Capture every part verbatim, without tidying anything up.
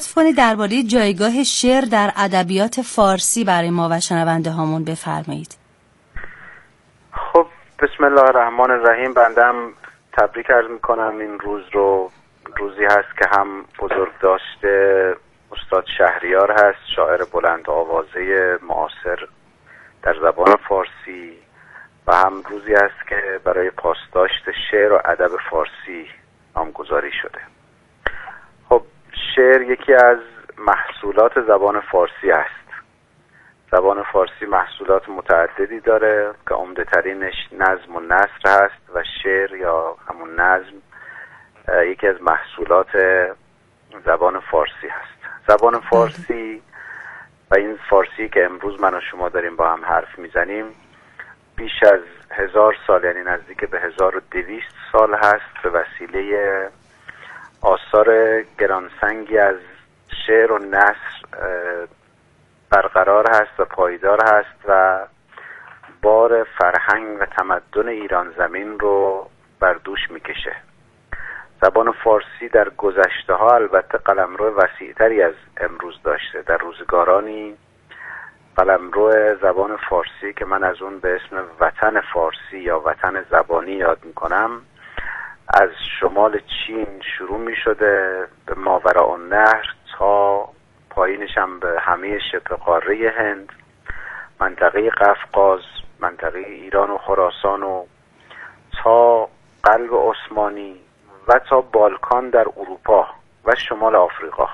لطف کنید درباره جایگاه شعر در ادبیات فارسی برای ما و شنونده هامون بفرمایید. خب بسم الله الرحمن الرحیم. بندم تبریک عرض میکنم. این روز رو روزی هست که هم بزرگ داشته استاد شهریار هست، شاعر بلند آوازه معاصر در زبان فارسی، و هم روزی هست که برای پاسداشت شعر و ادب فارسی نامگذاری شده. خب شعر یکی از محصولات زبان فارسی است. زبان فارسی محصولات متعددی داره که عمده ترینش نظم و نثر هست و شعر یا همون نظم یکی از محصولات زبان فارسی هست. زبان فارسی و این فارسی که امروز من و شما داریم با هم حرف میزنیم بیش از هزار سال، یعنی نزدیک به هزار و دویست سال هست، به وسیله آثار گرانسنگی از شعر و نثر برقرار هست و پایدار هست و بار فرهنگ و تمدن ایران زمین رو بر دوش میکشه. زبان فارسی در گذشته ها البته قلمرو وسیعتری از امروز داشته. در روزگارانی قلمرو زبان فارسی که من از اون به اسم وطن فارسی یا وطن زبانی یاد میکنم از شمال چین شروع میشده به ماوراءالنهر تا پایینش هم به همه شبه قاره هند، منطقه قفقاز، منطقه ایران و خراسان و تا قلب عثمانی و تا بالکان در اروپا و شمال آفریقا.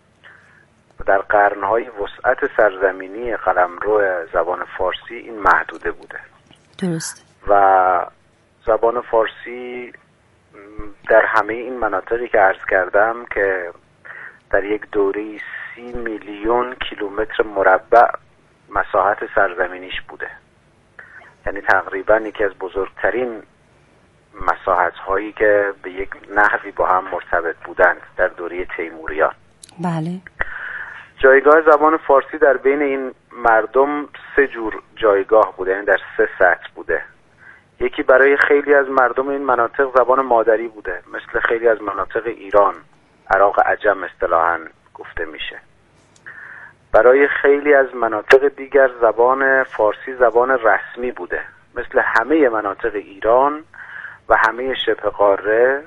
در قرنهای وسعت سرزمینی قلمرو زبان فارسی این محدوده بوده. درست. و زبان فارسی در همه این مناطقی که عرض کردم که در یک دوره سی میلیون کیلومتر مربع مساحت سرزمینیش بوده، یعنی تقریبا یکی از بزرگترین مساحت هایی که به یک نحوی با هم مرتبط بودند در دوره تیموریان. بله. جایگاه زبان فارسی در بین این مردم سه جور جایگاه بوده، یعنی در سه سطح بوده. یکی برای خیلی از مردم این مناطق زبان مادری بوده، مثل خیلی از مناطق ایران، عراق عجم اصطلاحاً گفته میشه. برای خیلی از مناطق دیگر زبان فارسی زبان رسمی بوده، مثل همه مناطق ایران و همه شبه قاره،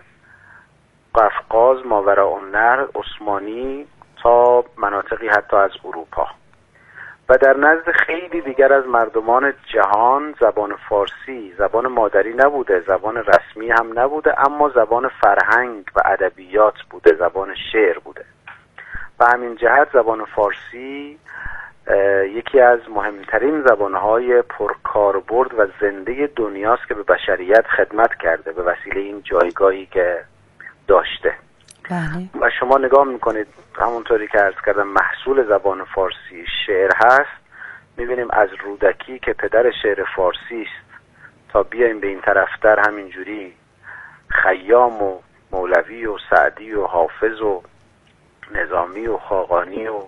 قفقاز، ماوراءالنهر، عثمانی تا مناطقی حتی از اروپا. و در نزد خیلی دیگر از مردمان جهان زبان فارسی زبان مادری نبوده، زبان رسمی هم نبوده، اما زبان فرهنگ و ادبیات بوده، زبان شعر بوده. و همین جهت زبان فارسی یکی از مهمترین زبانهای پرکاربرد و زنده دنیاست که به بشریت خدمت کرده به وسیله این جایگاهی که داشته. بله. و شما نگاه میکنید همونطوری که عرض کردم محصول زبان فارسی شعر هست، میبینیم از رودکی که پدر شعر فارسی است تا بیایم به این طرفتر همینجوری خیام و مولوی و سعدی و حافظ و نظامی و خاقانی و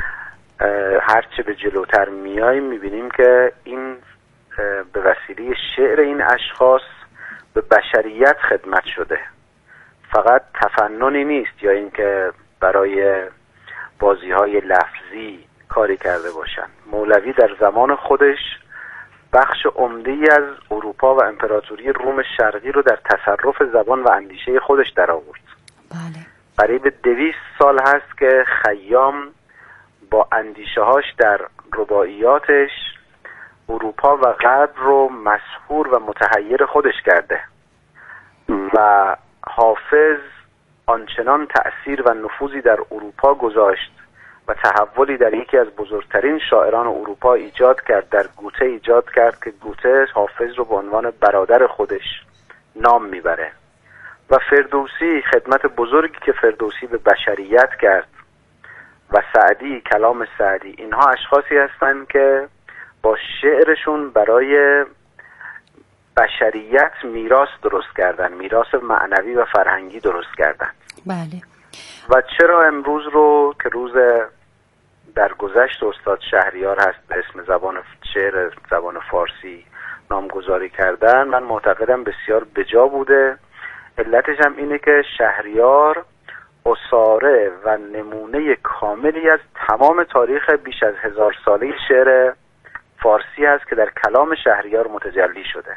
هرچه به جلوتر میاییم میبینیم که این به وسیله شعر این اشخاص به بشریت خدمت شده. فقط تفننی نیست یا اینکه برای بازی‌های لفظی کاری کرده باشند. مولوی در زمان خودش بخش عمده‌ای از اروپا و امپراتوری روم شرقی رو در تصرف زبان و اندیشه خودش در آورد. بله. قریب دویست سال هست که خیام با اندیشه‌هاش در رباعیاتش اروپا و غرب رو مسحور و متحیر خودش کرده و حافظ آنچنان تأثیر و نفوذی در اروپا گذاشت و تحولی در یکی از بزرگترین شاعران اروپا ایجاد کرد، در گوته ایجاد کرد که گوته حافظ رو به عنوان برادر خودش نام میبره. و فردوسی، خدمت بزرگی که فردوسی به بشریت کرد، و سعدی، کلام سعدی، اینها اشخاصی هستند که با شعرشون برای بشریت میراث درست کردن، میراث معنوی و فرهنگی درست کردن. بله. و چرا امروز رو که روز درگذشت استاد شهریار هست به اسم زبان شعر زبان فارسی نامگذاری کردن، من معتقدم بسیار بجا بوده. علتش هم اینه که شهریار اساره و نمونه کاملی از تمام تاریخ بیش از هزار ساله شعر فارسی است که در کلام شهریار متجلی شده.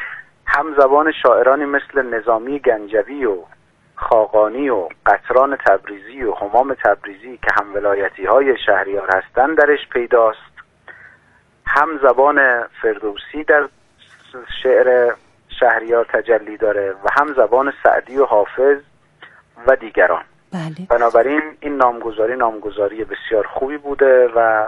هم زبان شاعرانی مثل نظامی گنجوی و خاقانی و قطران تبریزی و همام تبریزی که هم ولایتی های شهریار هستند درش پیداست، هم زبان فردوسی در شعر شهریار تجلی داره و هم زبان سعدی و حافظ و دیگران. بله. بنابراین این نامگذاری نامگذاری بسیار خوبی بوده و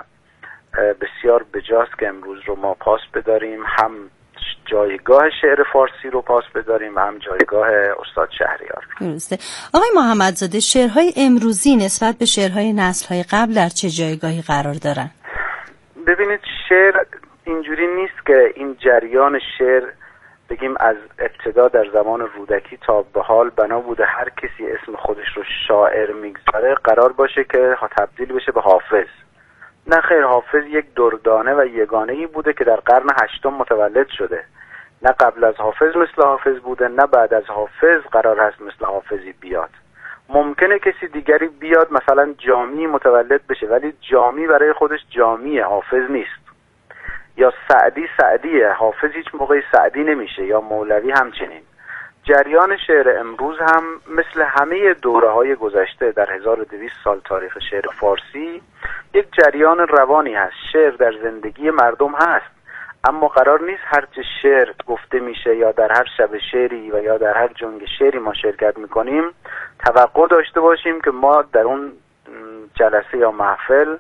بسیار بجاست که امروز رو ما پاس بداریم، هم جایگاه شعر فارسی رو پاس بداریم و هم جایگاه استاد شهریار. درسته. آقای محمدزاده، شعرهای امروزی نسبت به شعرهای نسل‌های قبل در چه جایگاهی قرار دارن؟ ببینید، شعر اینجوری نیست که این جریان شعر بگیم از ابتدا در زمان رودکی تا به حال بنا بوده هر کسی اسم خودش رو شاعر میگذاره قرار باشه که تبدیل بشه به حافظ. نه خیر، حافظ یک دردانه و یگانه‌ای بوده که در قرن هشتم متولد شده. نه قبل از حافظ مثل حافظ بوده، نه بعد از حافظ قرار هست مثل حافظی بیاد. ممکنه کسی دیگری بیاد مثلا جامی متولد بشه، ولی جامی برای خودش جامیه، حافظ نیست. یا سعدی سعدیه، حافظ هیچ موقعی سعدی نمیشه، یا مولوی همچنین. جریان شعر امروز هم مثل همه دوره‌های گذشته در هزار و دویست سال تاریخ شعر فارسی یک جریان روانی هست. شعر در زندگی مردم هست، اما قرار نیست هرچه شعر گفته میشه یا در هر شب شعری و یا در هر جنگ شعری ما شرکت میکنیم توقع داشته باشیم که ما در اون جلسه یا محفل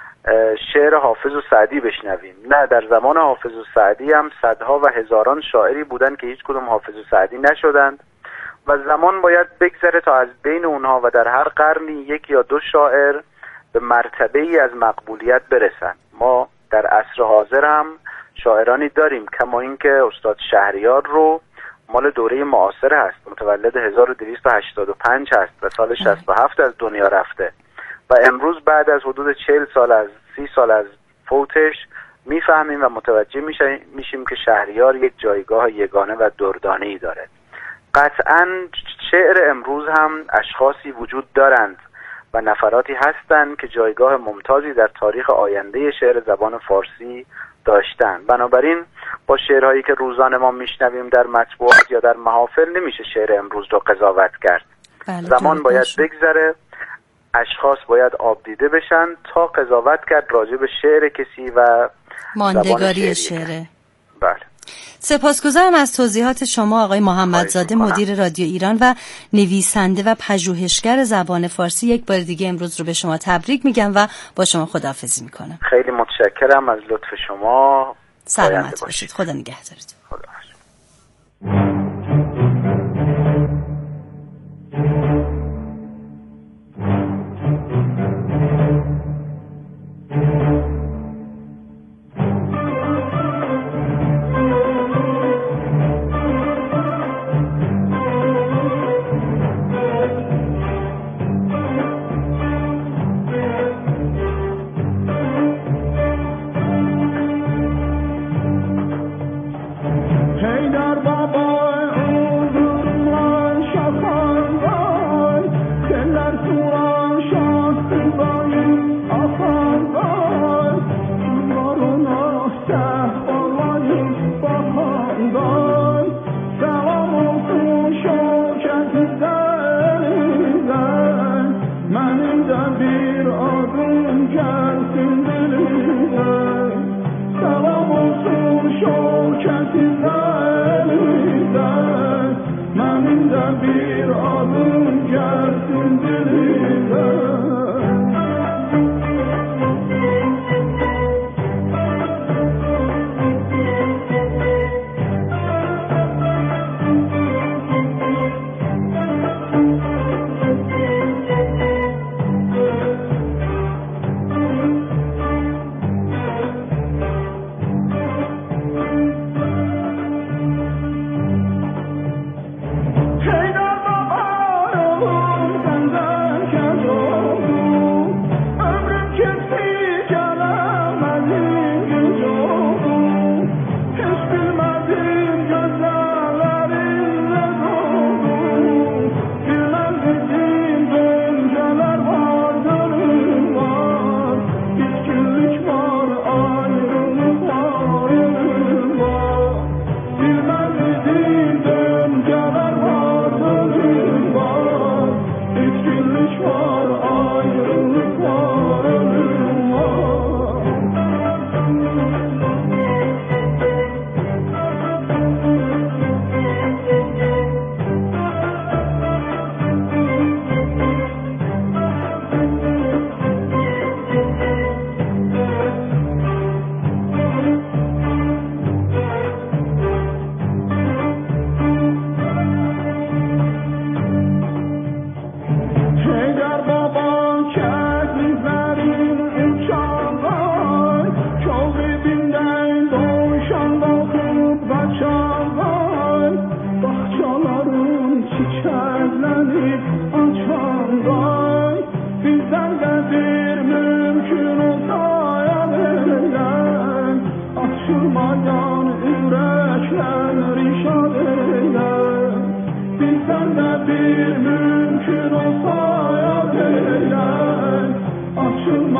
شعر حافظ و سعدی بشنویم. نه، در زمان حافظ و سعدی هم صدها و هزاران شاعری بودن که هیچ کدوم حافظ و سعدی نشدند و زمان باید بگذره تا از بین اونها و در هر قرنی یک یا دو شاعر به مرتبه ای از مقبولیت برسن. ما در عصر حاضر هم شاعرانی داریم، کما اینکه استاد شهریار رو مال دوره معاصر هست، متولد هزار و دویست و هشتاد و پنج هست و سال شصت و هفت از دنیا رفته و امروز بعد از حدود چهل سال از سی سال از فوتش میفهمیم و متوجه میشیم که شهریار یک جایگاه یگانه و دردانه‌ای داره. قطعاً شعر امروز هم اشخاصی وجود دارند و نفراتی هستند که جایگاه ممتازی در تاریخ آینده شعر زبان فارسی داشتن. بنابراین با شعرهایی که روزانه ما میشنویم در مطبوعات یا در محافل نمیشه شعر امروز رو قضاوت کرد. بله، زمان باید بگذره، اشخاص باید آب دیده بشن تا قضاوت کرد راجع به شعر کسی و ماندگاری شعره. بله. سپاسگزارم از توضیحات شما آقای محمدزاده، مدیر رادیو ایران و نویسنده و پژوهشگر زبان فارسی. یک بار دیگه امروز رو به شما تبریک میگم و با شما خداحافظی میکنم. خیلی متشکرم از لطف شما. سلامت باشید. خدا نگهدارتون. خدا. Hey,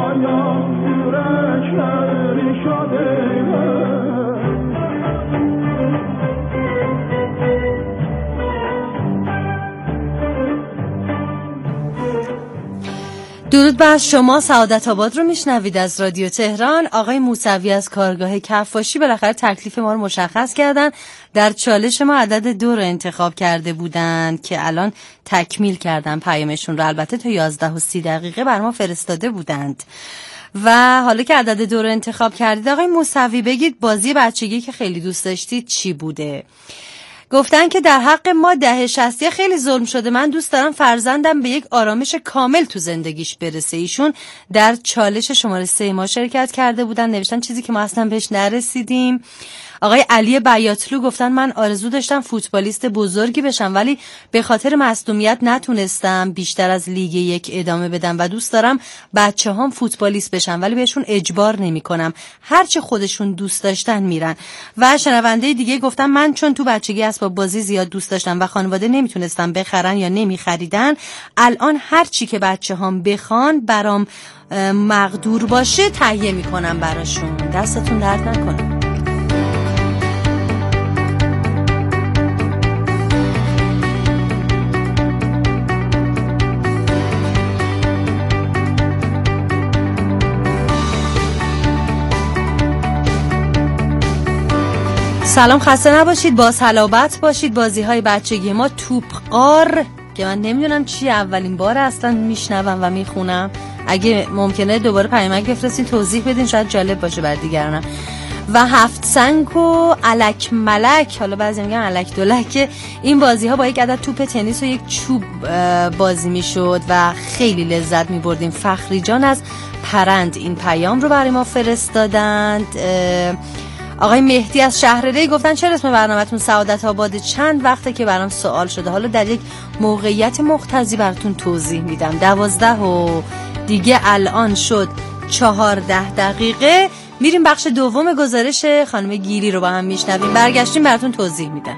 درود بر شما. سعادت آباد رو میشنوید از رادیو تهران. آقای موسوی از کارگاه کفاشی بالاخره تکلیف ما رو مشخص کردن. در چالش ما عدد دو رو انتخاب کرده بودند که الان تکمیل کردن پیامشون رو. البته تا یازده و سی دقیقه بر ما فرستاده بودند. و حالا که عدد دو رو انتخاب کردید آقای موسوی بگید بازی بچگی که خیلی دوست داشتید چی بوده؟ گفتن که در حق ما دهه شصتی خیلی ظلم شده. من دوست دارم فرزندم به یک آرامش کامل تو زندگیش برسه. ایشون در چالش شماره سه ما شرکت کرده بودن، نوشتن چیزی که ما اصلا بهش نرسیدیم. آقای علی بیاتلو گفتن من آرزو داشتم فوتبالیست بزرگی بشم ولی به خاطر مصدومیت نتونستم بیشتر از لیگ یک ادامه بدم و دوست دارم بچه هم فوتبالیست بشن ولی بهشون اجبار نمی کنم، هرچه خودشون دوست داشتن میرن. و شنونده دیگه گفتن من چون تو بچگی اسباب بازی زیاد دوست داشتم و خانواده نمیتونستم بخرن یا نمیخریدن، الان هرچی که بچه هم بخوان برام مقدور باشه تهیه میکنم براشون. دستتون درد نکنه. سلام، خسته نباشید، با صلابت باشید. بازی های بچگی ما توپقار که من نمیدونم چی، اولین بار اصلا میشنوم و میخونم. اگه ممکنه دوباره پیامک بفرستین توضیح بدین، شاید جالب باشه برای دیگرانم. و هفت سنگ و الک ملک، حالا بعضی میگن الک دولک. این بازی ها با یک عدد توپ تنیس و یک چوب بازی میشد و خیلی لذت میبردیم. فخری جان از پرند این پیام رو برای ما فرستادند. آقای مهدی از شهرری گفتن چرا اسم برنامه‌تون سعادت آباد؟ چند وقته که برام سوال شده، حالا در یک موقعیت مقتضی براتون توضیح میدم. دوازده و دیگه الان شد چهارده دقیقه. میریم بخش دوم گزارش خانم گیری رو با هم میشنویم، برگشتیم براتون توضیح میدم.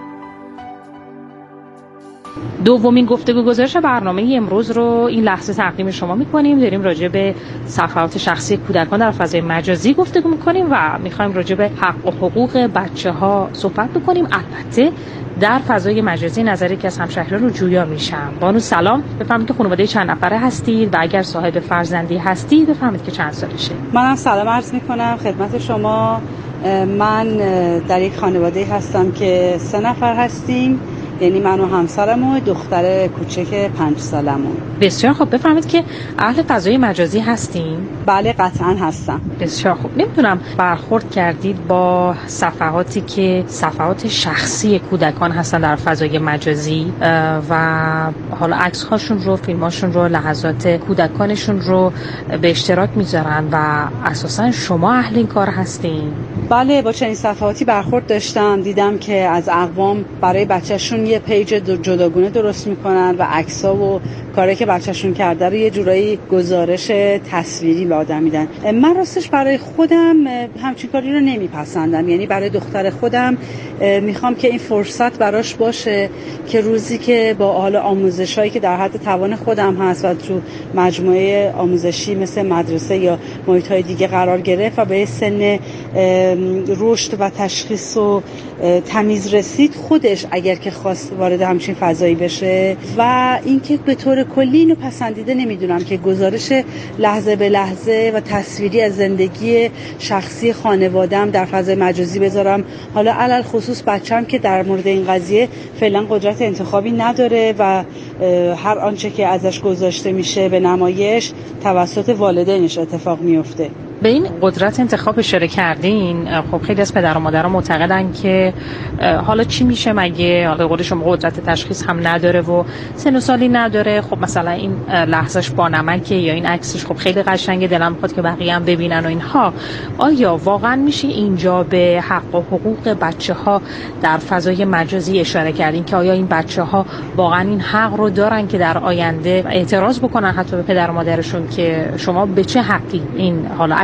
دومین گفتگو گزارش برنامه امروز رو این لحظه تقدیم شما میکنیم. داریم راجع به صفحات شخصی کودکان در فضای مجازی گفتگو میکنیم و میخوایم راجع به حق و حقوق بچه ها صحبت بکنیم. البته در فضای مجازی نظری که از همشهریان رو جویا میشم. بانو سلام، بفهمید که خانواده چند نفره هستید و اگر صاحب فرزندی هستید بفهمید که چند سالشه. منم سلام عرض میکنم خدمت شما. من در یک خانواده هستم که سه نفر هستیم، یعنی من و همسرم و دختر کوچک پنج سالمون. بسیار خوب، بفرمایید که اهل فضای مجازی هستین؟ بله قطعا هستم. بسیار خوب. نمیدونم برخورد کردید با صفحاتی که صفحات شخصی کودکان هستن در فضای مجازی و حالا عکس هاشون رو، فیلم هاشون رو، لحظات کودکانشون رو به اشتراک میذارن و اساسا شما اهل این کار هستین؟ بله، با چنین صفحاتی برخورد داشتم. دیدم که از اقوام برای بچه‌شون یه پیج جداگونه درست میکنن و عکس‌ها و کاری که بچه‌شون کرده رو یه جورایی گزارش تصویری به آدم میدن. من راستش برای خودم همچین کاری رو نمیپسندم. یعنی برای دختر خودم میخوام که این فرصت براش باشه که روزی که با حال آموزشایی که در حد توان خودم هست و تو مجموعه آموزشی مثل مدرسه یا محیط‌های دیگه قرار گرفت و به سن رشد و تشخیص و تمیز رسید، خودش اگر که خواست وارد همچین فضایی بشه. و اینکه به طور کلی اینو پسندیده نمیدونم که گزارش لحظه به لحظه و تصویری از زندگی شخصی خانواده‌ام در فضای مجازی بذارم. حالا علل خصوص بچه‌م که در مورد این قضیه فعلا قدرت انتخابی نداره و هر آنچه که ازش گذاشته میشه به نمایش توسط والدینش اتفاق میفته. به این قدرت انتخاب اشاره کردین. خب خیلی از پدر و مادرها معتقدن که حالا چی میشه مگه، حالا قول شما قدرت تشخیص هم نداره و سن و سالی نداره. خب مثلا این لحظهش با نمکه یا این عکسش خب خیلی قشنگه، دلم میخواد که بقیه هم ببینن و اینها. آیا واقعا میشه اینجا به حق و حقوق بچه‌ها در فضای مجازی اشاره کردین که آیا این بچه‌ها واقعا این حق رو دارن که در آینده اعتراض بکنن حتی به پدر و مادرشون که شما به چه حقی این حالا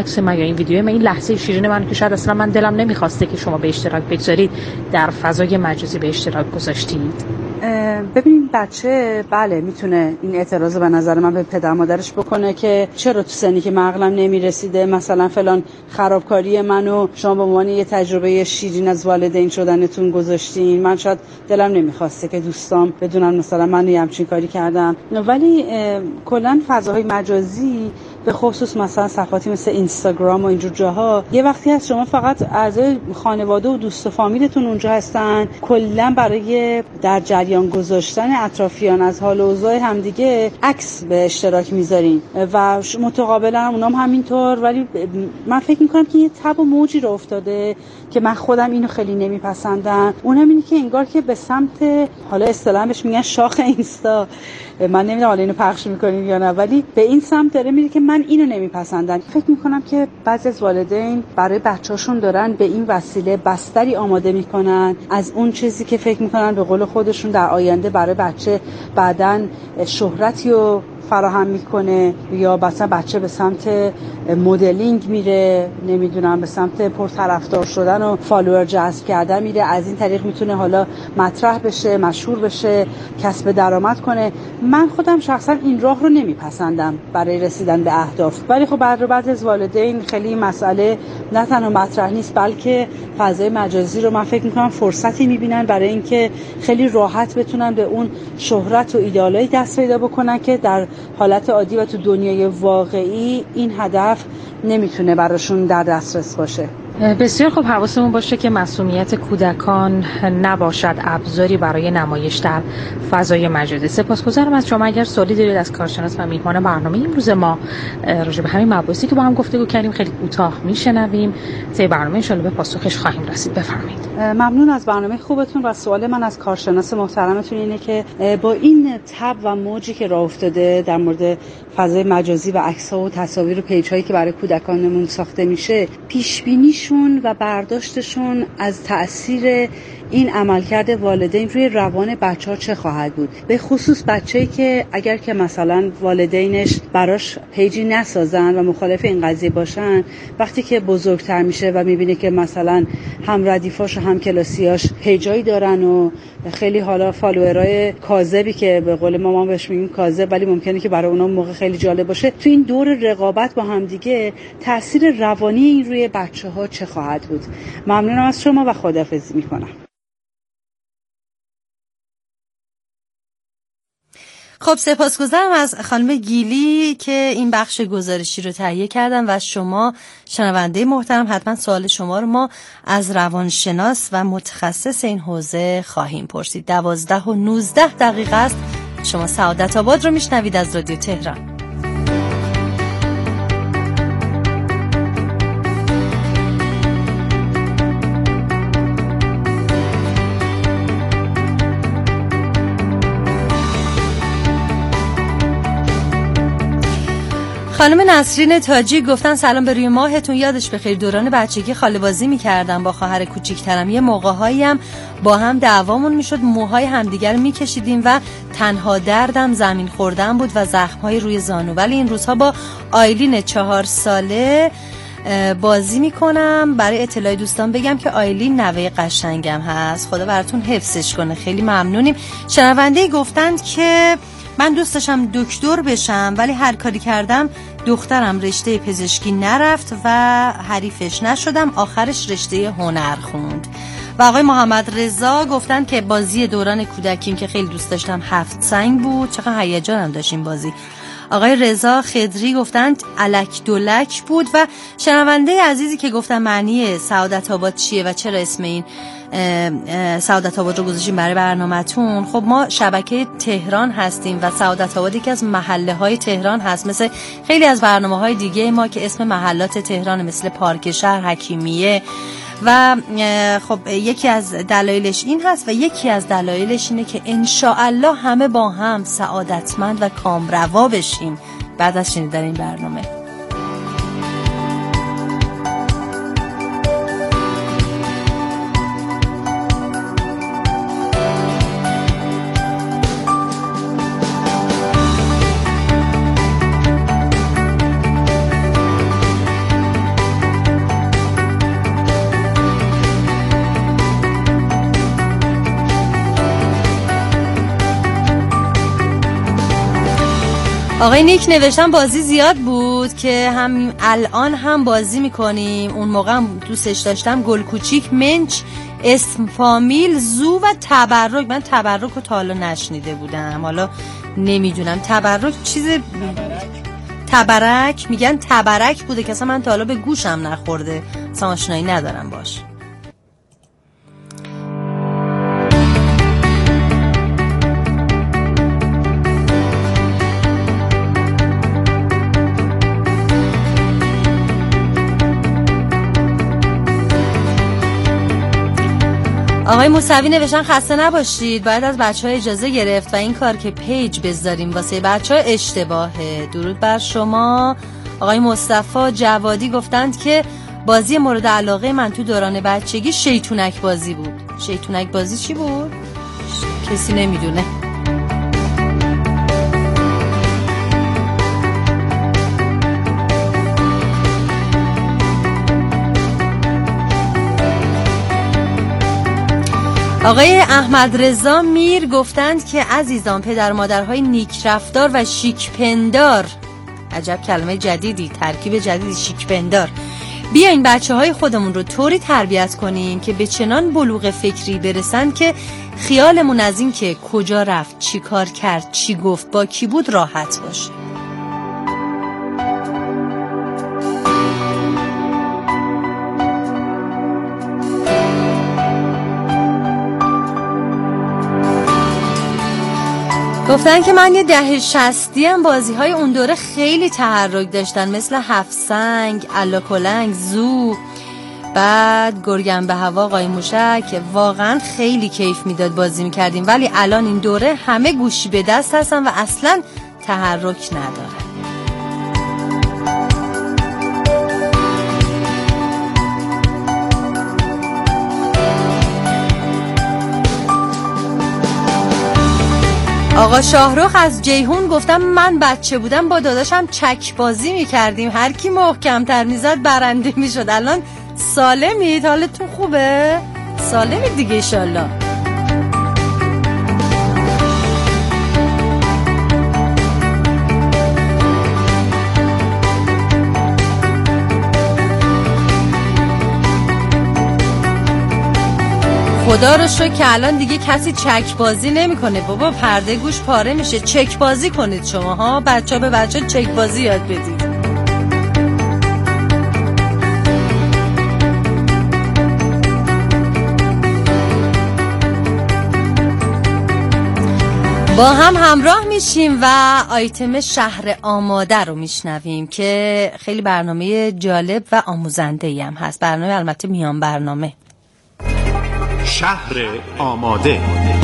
عکس من یا این ویدیو من، این لحظه شیرین من که شاید اصلا من دلم نمیخواسته که شما به اشتراک بگذارید، در فضای مجازی به اشتراک گذاشتید. ببینید بچه بله میتونه این اعتراض به نظر من به پدر مادرش بکنه که چرا تو سنی که عقلم نمیرسیده مثلا فلان خرابکاری منو شما به عنوان یه تجربه شیرین از والدین شدنتون گذاشتین. من شاید دلم نمیخواسته که دوستام بدونن مثلا من یه همچین کاری کردم. ولی کلا فضاهای مجازی به خصوص مثلا صفحاتی مثل اینستاگرام و اینجور جاها یه وقتی هست شما فقط اعضای خانواده و دوست و فامیلتون اونجا هستن، کلا برای در جریان گذاشتن اطرافیان از حال و اوضاع همدیگه عکس به اشتراک میذارین و متقابلا هم اونام همینطور. ولی من فکر میکنم که یه تب و موجی رو افتاده که من خودم اینو خیلی نمیپسندم. اونم اینه که انگار که به سمت حالا اصطلاحاً بهش میگن شاخ اینستا، من نمیدونم حالا اینو پخش میکنین یا نه، ولی به این سمت داره میره که من اینو نمیپسندم. فکر میکنم که بعضی از والدین برای بچه‌هاشون دارن به این وسیله بستری آماده میکنن از اون چیزی که فکر میکنن به قول خودشون در آینده برای بچه بعدن شهرتی و فراهم میکنه، یا مثلا بچه به سمت مدلینگ میره، نمیدونم به سمت پرطرفدار شدن و فالوور جذب کردن میره، از این طریق میتونه حالا مطرح بشه، مشهور بشه، کسب درآمد کنه. من خودم شخصا این راه رو نمیپسندم برای رسیدن به اهداف. ولی خب بعد رو بعد از والدین خیلی مسئله نه تنها مطرح نیست، بلکه فضای مجازی رو من فکر میکنم فرصتی میبینن برای اینکه خیلی راحت بتونن به اون شهرت و ایدئالای دست پیدا بکنن که در حالت عادی و تو دنیای واقعی این هدف نمیتونه براشون در دسترس باشه. بسیار خوب، حواسمون باشه که مسئولیت کودکان نباشد ابزاری برای نمایش در فضای مجازی. سپاسگزارم از شما. اگر سوالی دارید از کارشناس و میهمان برنامه امروز ما راجع به همین مباحثی که با هم گفتگو کردیم خیلی کوتاه میشنویم، طی برنامه ان شاءالله به پاسخش خواهیم رسید. بفرمایید. ممنون از برنامه خوبتون و سوال من از کارشناس محترمتون اینه که با این تب و موجی که راه افتاده در مورد فضای مجازی و عکس‌ها و تصاویر و پیج‌هایی که برای کودکانمون ساخته میشه، پیش بینیشون و برداشتشون از تأثیر این عملکرد والدین روی روان بچه‌ها چه خواهد بود؟ به خصوص بچه‌ای که اگر که مثلا والدینش براش پیجی نسازن و مخالف این قضیه باشن، وقتی که بزرگتر میشه و میبینه که مثلا هم ردیفاش و هم کلاسیاش پیجایی دارن و خیلی حالا فالوورای کاذبی که به قول ما ما بهش میگیم کاذب، ولی ممکنه که برای اونها موقع خیلی جالب باشه، تو این دور رقابت با هم دیگه تأثیر روانی این روی بچه‌ها چه خواهد بود؟ ممنونم از شما و خداحافظی میکنم. خب سپاسگزارم از خانم گیلی که این بخش گزارشی رو تهیه کردن و شما شنونده محترم حتما سوال شما رو ما از روانشناس و متخصص این حوزه خواهیم پرسید. دوازده و نوزده دقیقه است. شما سعادت آباد رو میشنوید از رادیو تهران. خانم نسرین تاجی گفتن سلام به روی ماهتون، یادش بخیر دوران بچگی خاله بازی می‌کردم با خواهر کوچیک‌ترم، یه موقع‌هایی هم با هم دعوامون میشد، موهای همدیگر می‌کشیدیم و تنها دردم زمین خوردن بود و زخم‌های روی زانو. ولی این روزها با آیلین چهار ساله بازی میکنم. برای اطلاع دوستان بگم که آیلین نوه قشنگم هست، خدا براتون حفظش کنه. خیلی ممنونیم. شنونده گفتند که من دوست داشتم دکتر بشم ولی هر کاری کردم دخترم رشته پزشکی نرفت و حریفش نشدم، آخرش رشته هنر خوند. و آقای محمد رضا گفتن که بازی دوران کودکیم که خیلی دوست داشتم هفت سنگ بود، چقدر هیجانم داشت این بازی. آقای رضا خضری گفتند الک دولک بود. و شنونده عزیزی که گفتن معنی سعادت آباد چیه و چرا اسم این سعادت آباد رو گذاشتیم برای برنامه‌تون، خب ما شبکه تهران هستیم و سعادت آباد یکی از محله های تهران هست، مثل خیلی از برنامه‌های دیگه ما که اسم محلات تهران مثل پارک شهر، حکیمیه. و خب یکی از دلایلش این هست و یکی از دلایلش اینه که انشاءالله همه با هم سعادتمند و کامروا بشیم بعد از شنیدن این برنامه. آقای نیک نوشتن بازی زیاد بود که هم الان هم بازی میکنیم. اون موقع هم دوستش داشتم. گل کوچیک، منچ، اسم فامیل، زو و تبرک. من تبرک رو تا حالا نشنیده بودم، حالا نمیدونم تبرک چیز تبرک میگن تبرک بوده که اصلا من تا حالا به گوشم نخورده، اصلا آشنایی ندارم باش. آقای موسوی نوشتن خسته نباشید، باید از بچه ها اجازه گرفت و این کار که پیج بذاریم واسه بچه ها اشتباهه. درود بر شما. آقای مصطفی جوادی گفتند که بازی مورد علاقه من تو دوران بچگی شیطونک بازی بود. شیطونک بازی چی بود؟ کسی نمیدونه. آقای احمد رضا میر گفتند که عزیزان پدر مادرهای نیک رفتار و شیک پندار، عجب کلمه جدیدی، ترکیب جدیدی، شیک پندار، بیاین بچه های خودمون رو طوری تربیت کنیم که به چنان بلوغ فکری برسن که خیالمون از این که کجا رفت، چی کار کرد، چی گفت، با کی بود راحت باشه. گفتن که من یه دهه شصتی هم بازی های اون دوره خیلی تحرک داشتن، مثل هفت سنگ، الا کلنگ، زو، بعد گرگم به هوا، قایم موشک، که واقعا خیلی کیف میداد بازی میکردیم. ولی الان این دوره همه گوشی به دست هستن و اصلا تحرک ندارن. آقا شاهرخ از جیهون گفتم من بچه بودم با داداشم چک بازی میکردیم، هر کی محکم‌تر میزد برنده میشد. الان سالمید؟ حالتون خوبه؟ سالمید دیگه انشالله. خدا رو شکر که الان دیگه کسی چک بازی نمیکنه. بابا پرده گوش پاره میشه. چک بازی کنید شما ها، بچه به بچه چک بازی یاد بدید. با هم همراه میشیم و آیتم شهر آماده رو میشنویم که خیلی برنامه جالب و آموزنده هم هست. برنامه البته میان برنامه شهر آماده.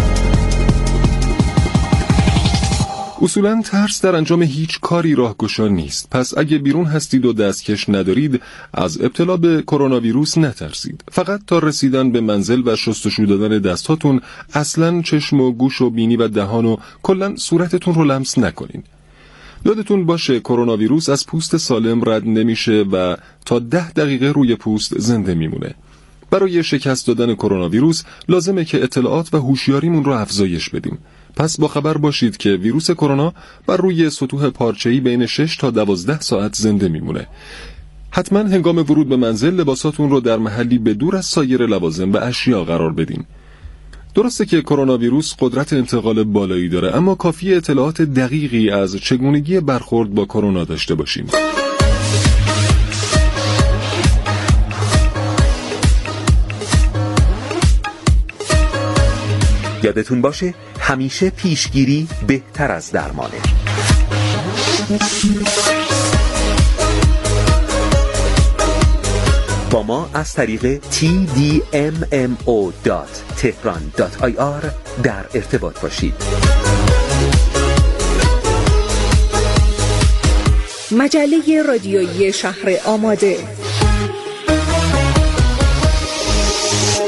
اصولاً ترس در انجام هیچ کاری راهگشا نیست. پس اگه بیرون هستید و دستکش ندارید، از ابتلا به کرونا ویروس نترسید. فقط تا رسیدن به منزل و شستشو دادن دستاتون اصلاً چشم و گوش و بینی و دهان و کلاً صورتتون رو لمس نکنین. یادتون باشه کرونا ویروس از پوست سالم رد نمیشه و تا ده دقیقه روی پوست زنده میمونه. برای شکست دادن کرونا ویروس لازمه که اطلاعات و هوشیاریمون رو افزایش بدیم. پس با خبر باشید که ویروس کرونا بر روی سطوح پارچه‌ای بین شش تا دوازده ساعت زنده میمونه. حتما هنگام ورود به منزل لباساتون رو در محلی به دور از سایر لوازم و اشیا قرار بدین. درسته که کرونا ویروس قدرت انتقال بالایی داره، اما کافی اطلاعات دقیقی از چگونگی برخورد با کرونا داشته باشیم. یادتون باشه همیشه پیشگیری بهتر از درمانه. با ما از طریق تی دی ام ام او دات تهران دات آی آر در ارتباط باشید. مجله رادیویی شهر آماده.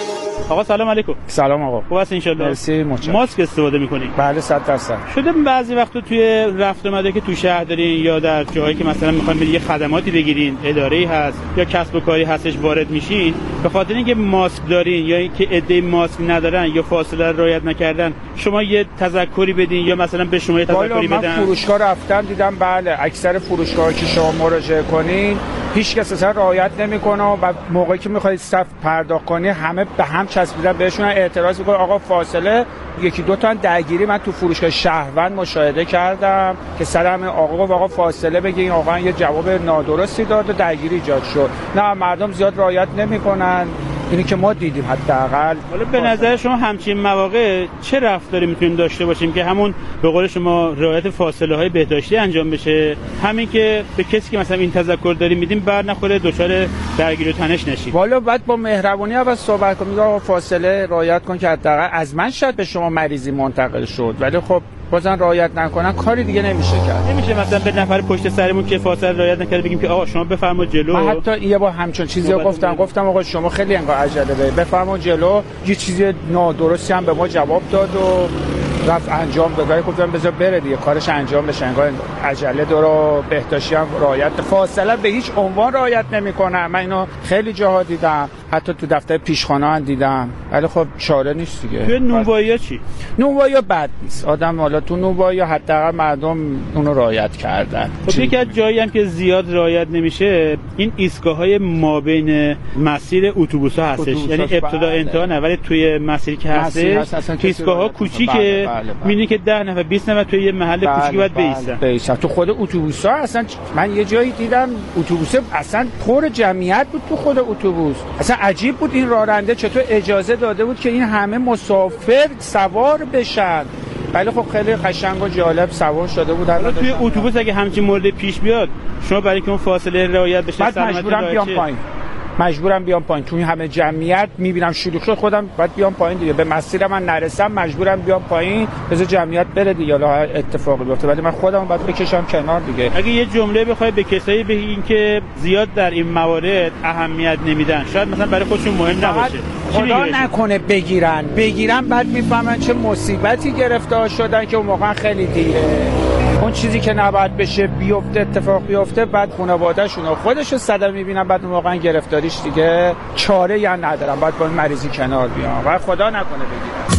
آقا سلام علیکم. سلام آقا. خوب هست ان شاء الله؟ مرسی متشکرم. ماسک استفاده می‌کنید؟ بله صد درصد. شده بعضی وقتا توی رفت آمده که تو شهر دارین یا در جایی که مثلا می‌خواید برید یه خدماتی بگیرین، اداره‌ای هست یا کسب و کاری هستش وارد میشین، به خاطر اینکه ماسک دارین یا اینکه عده ماسک ندارن یا فاصله رو رعایت نکردن، شما یه تذکری بدین یا مثلا به شما یه تذکری بدن؟ من فروشگاه رفتم دیدم بله اکثر فروشگاه‌ها که شما مراجعه کنین هیچ کس اصلا رعایت نمی‌کنه و موقعی که می‌خواید صف پرداخت کنی همه به هم چسبیدن، بهشون اعتراض می‌کنه آقا فاصله. یکی دو تا درگیری من تو فروشگاه شهروند مشاهده کردم که سر همه آقا آقا فاصله بگین، آقا یه جواب نادرستی داد و درگیری ایجاد شد. نه مردم زیاد رعایت نمی‌کنن، اینی که ما دیدیم حداقل. حالا به نظر شما همچین مواقع چه رفتاری میتونیم داشته باشیم که همون به قول شما رعایت فاصله های بهداشتی انجام بشه، همین که به کسی که مثلا این تذکر داریم میدیم بر نخوره دچار درگیری و تنش نشیم؟ والا بعد با مهربونی اول صحبت کنیم، آقا فاصله رعایت کن که حداقل از من شاید به شما مریضی منتقل شد، ولی خب بازن رعایت نکنن کاری دیگه نمیشه کرد. نمیشه مثلا به نفر پشت سرمون که فاصله رعایت نکرده بگیم که آقا شما بفرمایید جلو. من حتی یه بار همچون چیزی رو گفتم بیم. گفتم آقا شما خیلی انگار عجله دارید، بفرمایید جلو. یه چیزی نادرستی هم به ما جواب داد و رفت انجام داد. ولی گفتم بذار بره دیگه کارش انجام بشه، انگار عجله داره. بهداشتی هم رعایت فاصله به هیچ عنوان رعایت نمیکنه. من اینو خیلی جاها دیدم، حتی تو دفتر پیشخوانه هم دیدم، ولی خب چاره نیست دیگه. تو نونوایی چی؟ نونوایی بد نیست. آدم حالا تو نونوایی حداقل مردم اونو رعایت کردن. خب یکی از جایی هم که زیاد رعایت نمیشه این ایستگاه‌های مابین مسیر اتوبوس‌ها هستش، یعنی ابتدا انتها نه، ولی توی مسیری که هستش ایستگاه‌ها کوچیکه، می‌بینی که ده نفر بیست نفر توی یه محل کوچیک باید بایستن. تو خود اتوبوس‌ها اصلا من یه جایی دیدم اتوبوس اصلا پر جمعیت بود تو خود اتوبوس. اصلا عجیب بود این راننده چطور اجازه داده بود که این همه مسافر سوار بشن. ولی خب خیلی قشنگ و جالب سوار شده بود. حالا توی اتوبوس اگه همچین مورد پیش بیاد شما برای اینکه اون فاصله رعایت بشه بعد مجبورم بیام پایین. مجبورم بیام پایین توی همه جمعیت میبینم شلوغ شد، خودم باید بیام پایین دیگه. به مسیر من نرسم مجبورم بیام پایین بذار جمعیت بره دیگه، حالا اتفاقی بیفته، ولی من خودم باید بکشم کنار دیگه. اگه یه جمله بخوای به کسایی بگین که زیاد در این موارد اهمیت نمیدن، شاید مثلا برای خودشون مهم نباشه، خدا نکنه بگیرن بگیرن بعد میفهمن چه مصیبتی گرفتار شدن که اون موقع خیلی دیره. اون چیزی که نباید بشه بیفته اتفاق بیفته، بعد خانواده‌شون و خودشون صدمه میبینن، بعد واقعا گرفتاریش دیگه چاره یا ندارن، بعد با این مریضی کنار بیان و خدا نکنه بگیرن.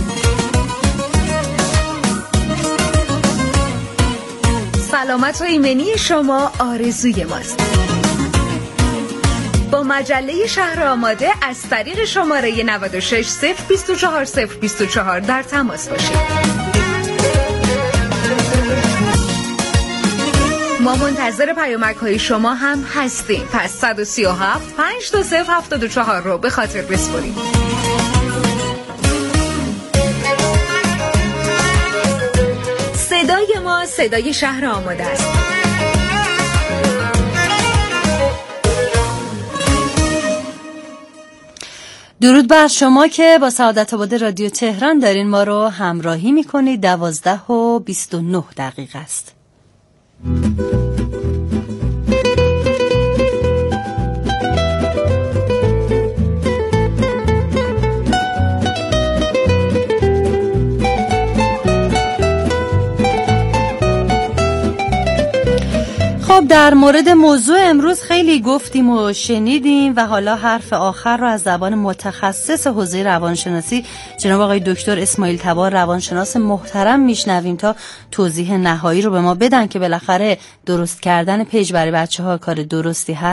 سلامت و ایمنی شما آرزوی ماست. با مجله شهر آماده از طریق شماره نود و شش صفر بیست و چهار صفر بیست و چهار در تماس باشید. ما منتظر پیامک های شما هم هستیم. پس صد و سی و هفت پنج دو صفر هفتاد و چهار رو به خاطر بسپارید. صدای ما صدای شهر آماده است. درود بر شما که با سعادت آباد رادیو تهران دارین ما رو همراهی میکنید. دوازده و بیست و نه دقیقه است. خب در مورد موضوع امروز خیلی گفتیم و شنیدیم و حالا حرف آخر رو از زبان متخصص حوزه روانشناسی جناب آقای دکتر اسماعیل تبار روانشناس محترم میشنویم تا توضیح نهایی رو به ما بدن که بالاخره درست کردن پیج برای بچه‌ها کار درستی هست.